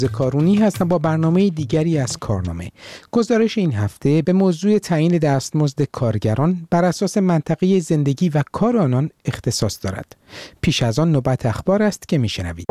کارونی هستم با برنامه دیگری از کارنامه. گزارش این هفته به موضوع تعیین دستمزد کارگران بر اساس منطقه زندگی و کار آنان اختصاص دارد. پیش از آن نوبت اخبار است که میشنوید.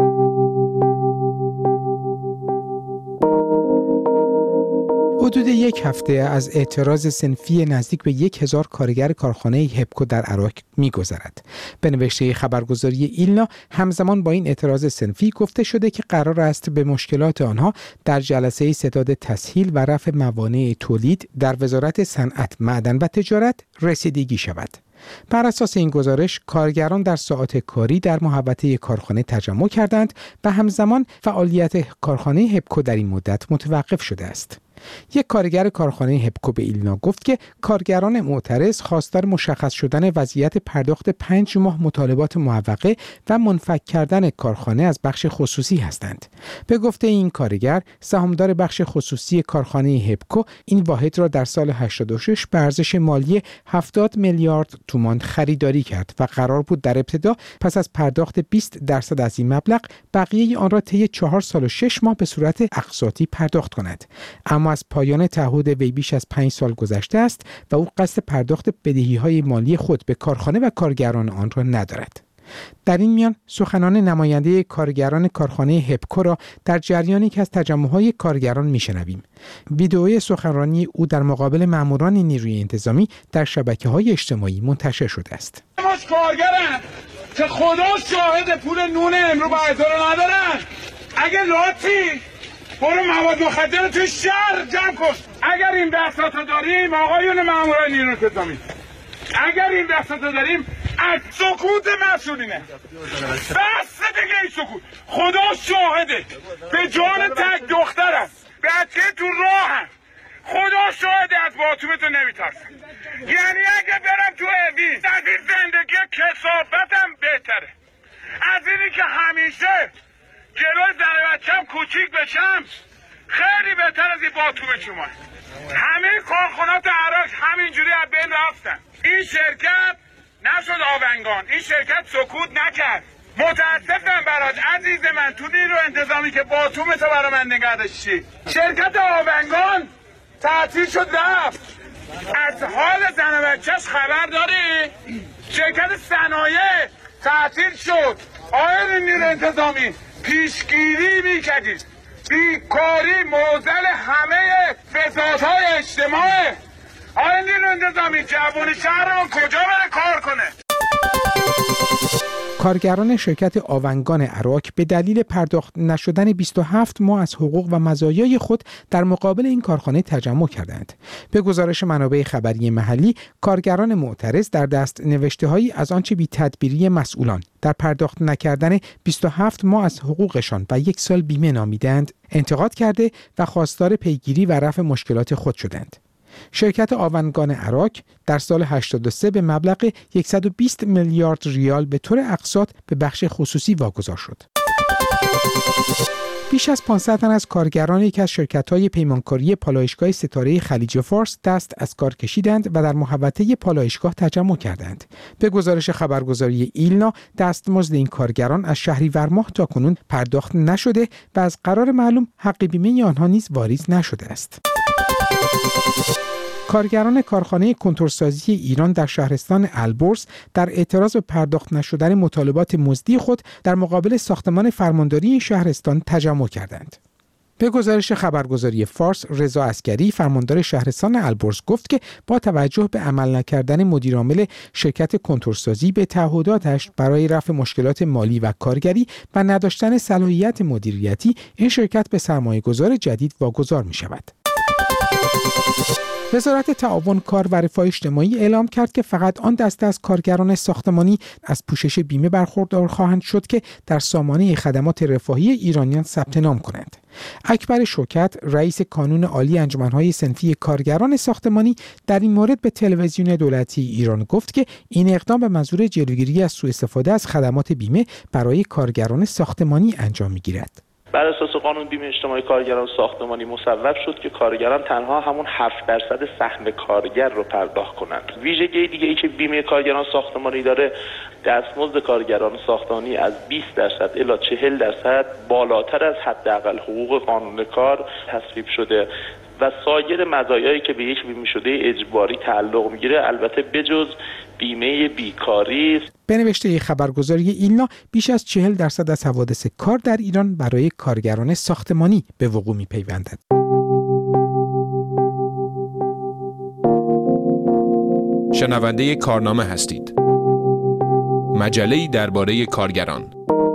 حدود یک هفته از اعتراض صنفی نزدیک به 1000 کارگر کارخانه هپکو در عراق می‌گذرد. به نوشته خبرگزاری ایلنا همزمان با این اعتراض صنفی گفته شده که قرار است به مشکلات آنها در جلسه ستاد تسهیل و رفع موانع تولید در وزارت صنعت، معدن و تجارت رسیدگی شود. بر اساس این گزارش کارگران در ساعات کاری در محوطه کارخانه تجمع کردند و همزمان فعالیت کارخانه هپکو در این مدت متوقف شده است. یک کارگر کارخانه هپکو به ایلنا گفت که کارگران معترض خواستار مشخص شدن وضعیت پرداخت 5 ماه مطالبات معوقه و منفک کردن کارخانه از بخش خصوصی هستند. به گفته این کارگر، سهامدار بخش خصوصی کارخانه هپکو این واحد را در سال 86 به ارزش مالی 70 میلیارد تومان خریداری کرد و قرار بود در ابتدا پس از پرداخت 20% از این مبلغ بقیه آن را طی 4 سال و 6 ماه به صورت اقساطی پرداخت کند. اما از پایان تعهد وی بیش از 5 سال گذشته است و او قصد پرداخت بدهی‌های مالی خود به کارخانه و کارگران آن را ندارد. در این میان سخنان نماینده کارگران کارخانه هپکو را در جریان یکی از تجمع‌های کارگران میشنویم. ویدئوی سخنرانی او در مقابل ماموران نیروی انتظامی در شبکه‌های اجتماعی منتشر شده است. کارگران که خدا شاهد پول نون امرو بردار ندارن. اگه لاتی برو مواد مخدر توی شهر جمع کن. اگر این بحثاتو داریم آقایون ماموران نیروی انتظامی، اگر این بحثاتو داریم از سکوت مسئولینه. بس دیگه این سکوت. خدا شاهده به جان تک دخترم، بچه تو راهم، خدا شاهده از باطومتو نمیترسم. یعنی اگه برم تو اوین از این زندگی کثافتم بهتره از اینی که همیشه جلوی زن بچم کوچیک بشم. خیلی بهتر از این باطوم شما. همه کارخانات عراق همینجوری از بین رفتن. این شرکت نشد آونگان، این شرکت سکوت نکرد. متاسفم برات عزیز من، تو نیرو انتظامی که باطومتو برای من نگه داشتی. شرکت آونگان تعطیل شد رفت. از حال زن بچه‌ش خبر داری؟ شرکت صنایع تعطیل شد. آقای نیرو انتظامی پیشگیری میکردید. بیکاری معضل همه فسادهای اجتماعی. آقای نیرو انتظامی جوان شهرمان کجا بره کار کنه؟ کارگران شرکت آونگان عراق به دلیل پرداخت نشدن 27 ماه از حقوق و مزایای خود در مقابل این کارخانه تجمع کردند. به گزارش منابع خبری محلی، کارگران معترض در دست نوشته‌هایی از آنچه بی تدبیری مسئولان در پرداخت نکردن 27 ماه از حقوقشان و 1 سال بیمه نامیدند، انتقاد کرده و خواستار پیگیری و رفع مشکلات خود شدند. شرکت آونگان عراق در سال 83 به مبلغ 120 میلیارد ریال به طور اقساط به بخش خصوصی واگذار شد. بیش از 500 تن از کارگران یکی از شرکت‌های پیمانکاری پالایشگاه ستاره خلیج فارس دست از کار کشیدند و در محوطه پالایشگاه تجمع کردند. به گزارش خبرگزاری ایلنا، دستمزد این کارگران از شهریور ماه تاکنون پرداخت نشده و از قرار معلوم حق بیمه آنها نیز واریز نشده است. کارگران کارخانه کنتورسازی ایران در شهرستان البرز در اعتراض به پرداخت نشدن مطالبات مزدی خود در مقابل ساختمان فرمانداری شهرستان تجمع کردند. به گزارش خبرگزاری فارس، رضا عسکری فرماندار شهرستان البرز گفت که با توجه به عمل نکردن مدیرعامل شرکت کنتورسازی به تعهداتش برای رفع مشکلات مالی و کارگری و نداشتن صلاحیت مدیریتی، این شرکت به سرمایه‌گذار جدید واگذار می‌شود. وزارت تعاون کار و رفاه اجتماعی اعلام کرد که فقط آن دسته از کارگران ساختمانی از پوشش بیمه برخوردار خواهند شد که در سامانه خدمات رفاهی ایرانیان ثبت نام کنند. اکبر شوکت، رئیس کانون عالی انجمن‌های صنفی کارگران ساختمانی، در این مورد به تلویزیون دولتی ایران گفت که این اقدام به منظور جلوگیری از سوء استفاده از خدمات بیمه برای کارگران ساختمانی انجام می‌گیرد. بر اساس قانون بیمه اجتماعی کارگران ساختمانی مصوب شد که کارگران تنها همون 7% سهم کارگر رو پرداخت کنند. ویژگی دیگه ای که بیمه کارگران ساختمانی داره، دستمزد کارگران ساختمانی از 20% الی 40% بالاتر از حداقل حقوق قانون کار تصویب شده و سایر مزایایی که به یک بیمه شده اجباری تعلق میگیره البته بجز بیمه بیکاری. به نوشته خبرگزاری ایلنا بیش از 40% از حوادث کار در ایران برای کارگران ساختمانی به وقوع می‌پیوندد. شنونده کارنامه هستید. مجله‌ای درباره کارگران.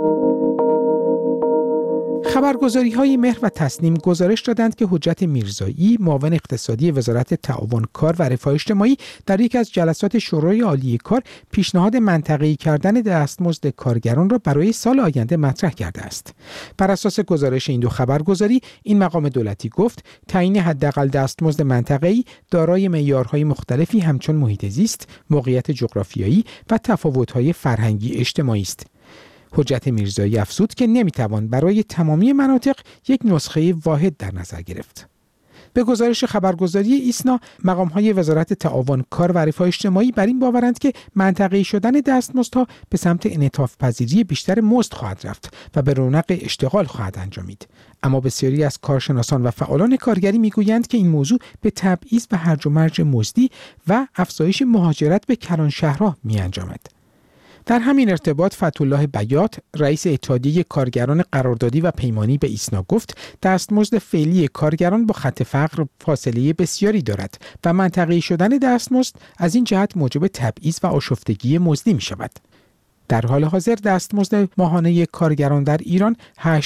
خبرگزاری‌های مهر و تسنیم گزارش دادند که حجت میرزایی، معاون اقتصادی وزارت تعاون کار و رفاه اجتماعی، در یک از جلسات شورای عالی کار پیشنهاد منطقه‌ای کردن دستمزد کارگران را برای سال آینده مطرح کرده است. بر اساس گزارش این دو خبرگزاری، این مقام دولتی گفت تعیین حداقل دستمزد منطقه‌ای دارای معیارهای مختلفی همچون محیط زیست، موقعیت جغرافیایی و تفاوت‌های فرهنگی اجتماعی است. حجت میرزایی افزود که نمیتوان برای تمامی مناطق یک نسخه واحد در نظر گرفت. به گزارش خبرگزاری ایسنا، مقام‌های وزارت تعاون کار و رفاه اجتماعی بر این باورند که منطقه‌ای شدن دستمزدها به سمت انعطاف پذیری بیشتر مزد خواهد رفت و به رونق اشتغال خواهد انجامید. اما بسیاری از کارشناسان و فعالان کارگری میگویند که این موضوع به تبعیض و هرج و مرج مزدی و افزایش مهاجرت به کلانشهرها می‌انجامد. در همین ارتباط فتح‌الله بیات، رئیس اتحادیه کارگران قراردادی و پیمانی به ایسنا گفت دستمزد فعلی کارگران با خط فقر فاصله بسیاری دارد و منطقه‌ای شدن دستمزد از این جهت موجب تبعیض و آشفتگی مزدی می شود. در حال حاضر دستمزد ماهانه کارگران در ایران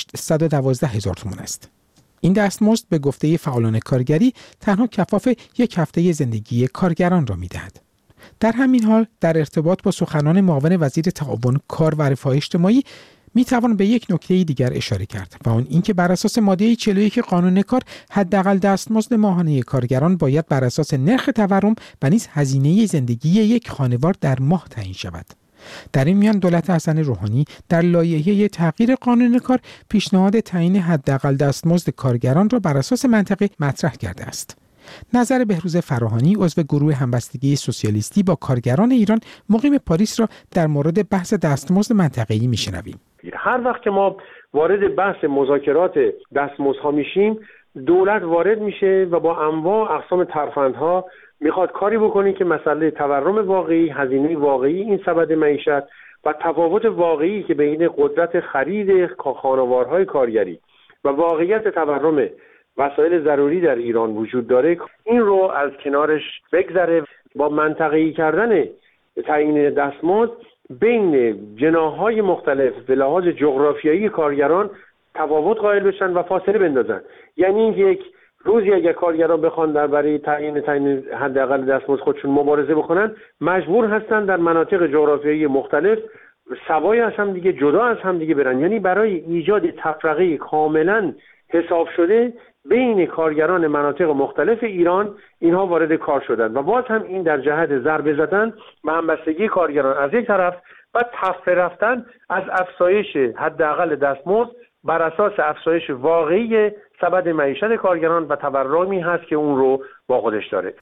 812,000 تومان است. این دستمزد به گفته فعالان کارگری تنها کفاف یک هفته زندگی کارگران را می‌دهد. در همین حال در ارتباط با سخنان معاون وزیر تعاون کار و رفاه اجتماعی میتوان به یک نکته دیگر اشاره کرد و آن اینکه بر اساس ماده 41 قانون کار حداقل دستمزد ماهانه کارگران باید بر اساس نرخ تورم و نیز هزینه زندگی یک خانوار در ماه تعیین شود. در این میان دولت حسن روحانی در لایحه تغییر قانون کار پیشنهاد تعیین حداقل دستمزد کارگران را بر اساس منطقه مطرح کرده است. نظر بهروز فراهانی، عضو گروه همبستگی سوسیالیستی با کارگران ایران مقیم پاریس را در مورد بحث دستمزد منطقه‌ای میشنویم. هر وقت که ما وارد بحث مذاکرات دستمزدها میشیم، دولت وارد میشه و با انواع اقسام ترفندها میخواد کاری بکنه که مسئله تورم واقعی، هزینه واقعی این سبد معیشت و تفاوت واقعی که بین قدرت خرید خانوارهای کارگری و واقعیت تورم وسایل ضروری در ایران وجود داره، این رو از کنارش بگذره. با منطقه‌ای کردن تعیین دستمزد بین جناح‌های مختلف به لحاظ جغرافیایی کارگران تفاوت قائل بشن و فاصله بندازن. یعنی یک روزی اگر کارگران بخوان برای تعیین حداقل دستمزد خودشون مبارزه بکنن، مجبور هستن در مناطق جغرافیایی مختلف سوای از هم دیگه، جدا از هم دیگه برن. یعنی برای ایجاد تفرقه کاملا حساب شده بین کارگران مناطق مختلف ایران اینها وارد کار شدند و باز هم این در جهت ضربه زدن به همبستگی کارگران از یک طرف و تفره رفتن از افزایش حداقل دستمزد بر اساس افزایش واقعی سبد معیشت کارگران و تورمی هست که اون رو با خودش داره.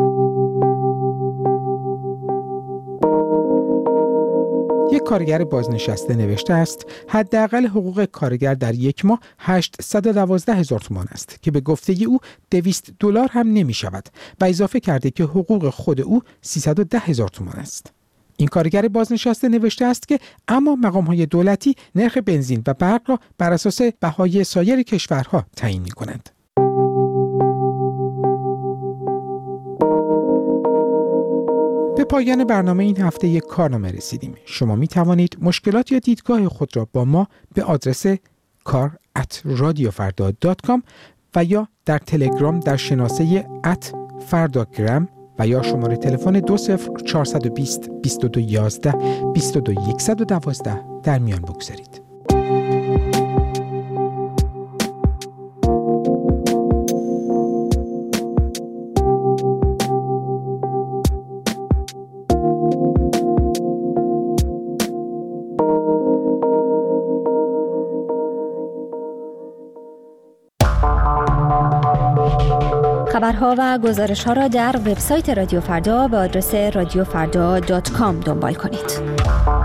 یک کارگر بازنشسته نوشته است حداقل حقوق کارگر در یک ماه 812,000 تومان است که به گفته او $200 هم نمی شود و اضافه کرده که حقوق خود او 310,000 تومان است. این کارگر بازنشسته نوشته است که اما مقام‌های دولتی نرخ بنزین و برق را بر اساس بهای سایر کشورها تعیین می‌کنند. به پایان برنامه این هفته یک کارنامه رسیدیم. شما می توانید مشکلات یا دیدگاه خود را با ما به آدرس kar@radiofarda.com و یا در تلگرام در شناسه @fardagram و یا شماره تلفن 20420 2211 22112 در میان بگذارید. خبرها و گزارش‌ها را در وبسایت رادیو فردا به آدرس radiofrda.com دنبال کنید.